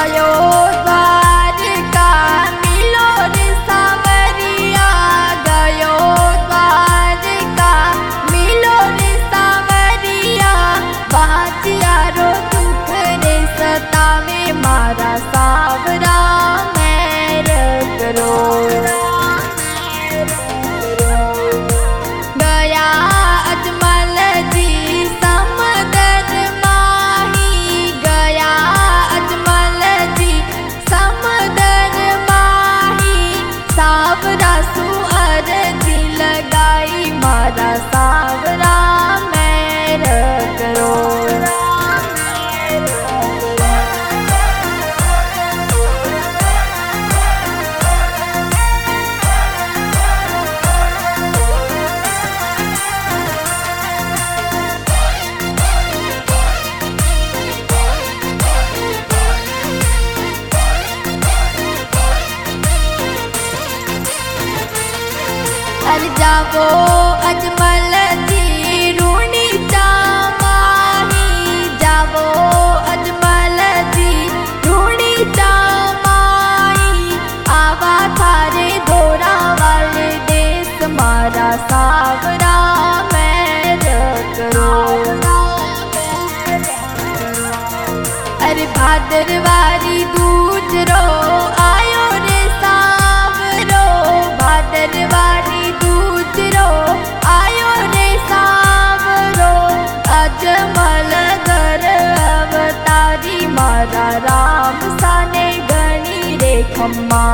गयो द्वारका मिलो रे सांवरिया, गयो द्वारका मिलो रे सांवरिया। बाजिया रो दुख रे सतावे मारा सावरा मेर करो। गया अजमल जी समदर माही, गया अजमल जी समदर माही। सावरा सुअर जी लगाई मारा सावरा मेर करो। अरे जावो अजमल जी रूणी चामाही, जावो अजमल जी रूणी चामाही। आवा थारे दोरा वाले देश मारा सावरा मेर करो। अरे भादरवारी दूजरो आयो रे सावरो, भादरवारी दूजरो आयो रे सावरो। अजमल घर अवतारी मारा राम साने गणी रे खम्मा।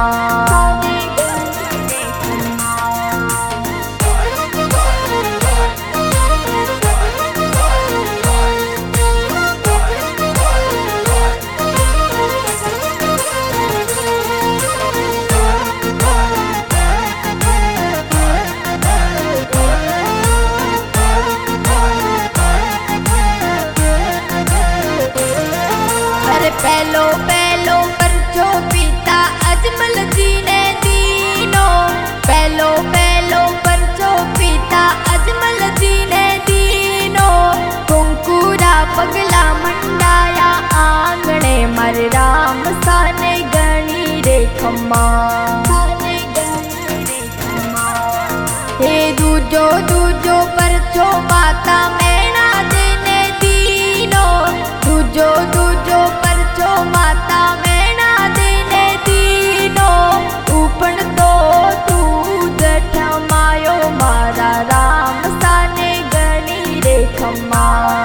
पहलो पहलो परचो पीता अजमल जी ने दीनो, पहलो पहलो परचो पीता अजमल जी ने दीनो। कुंकुरा पगला मंडाया आंगणे मर राम साने गणी रे खम्मा। हे दूजो दूजो परचो माता मैना देने दीनो, दूजो दूजो परचो माता मैना देने दीनो। ऊपण तो दूध ठमायो मारा राम साने गणी रे खम्मा।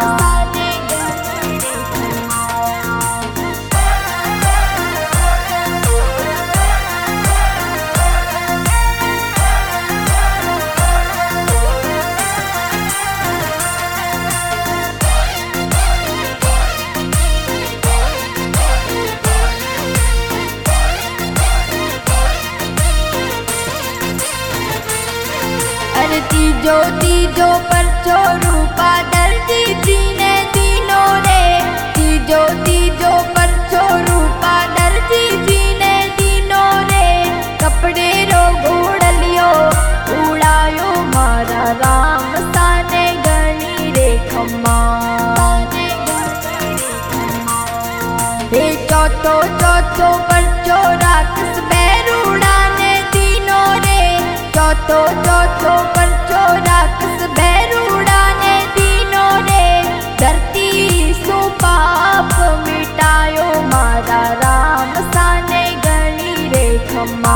अरे तीजो तीजो परचो रूपा दर्जी जी ने दीनो रे, तीजो तीजो परचो रूपा दर्जी जी ने दीनो रे। कपड़े रो घोड़लियो उड़ायो मारा राम साने गणी रे खम्मा। हे चौथो चौथो परचो राक्षस बैरूड़ा ने दीनो रे, चौथो चौथो परचो राक्षस बैरूड़ा ने दीनो रे। धरती सु पाप मिटायो मारा राम साने गणी रे खम्मा।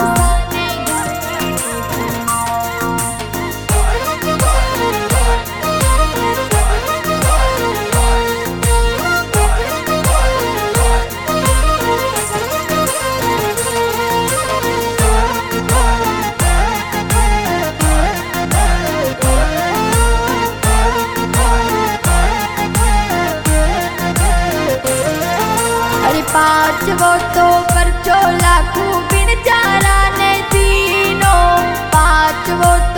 पांचवो तो परचो लाखू बिन चारा ने दीनो, पांचवो